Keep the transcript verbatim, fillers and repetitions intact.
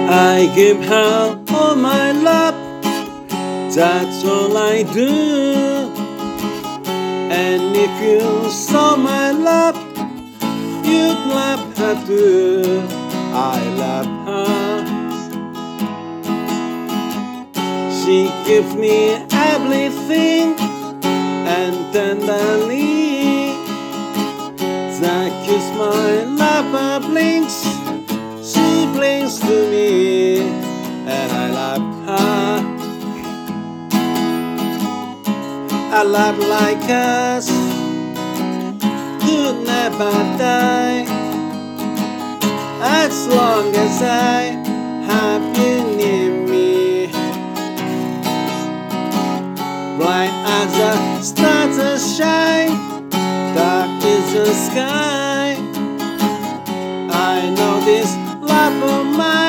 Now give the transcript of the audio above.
I give her all my love, that's all I do. And if you saw my love, you'd love her too. I love her. She gives me everything, and tenderly that kiss my lover blinks. She blinks to me, and I love her. A love like us could never die, as long as I have you near me. Bright as the stars that shine, dark is the sky. I know this love of mine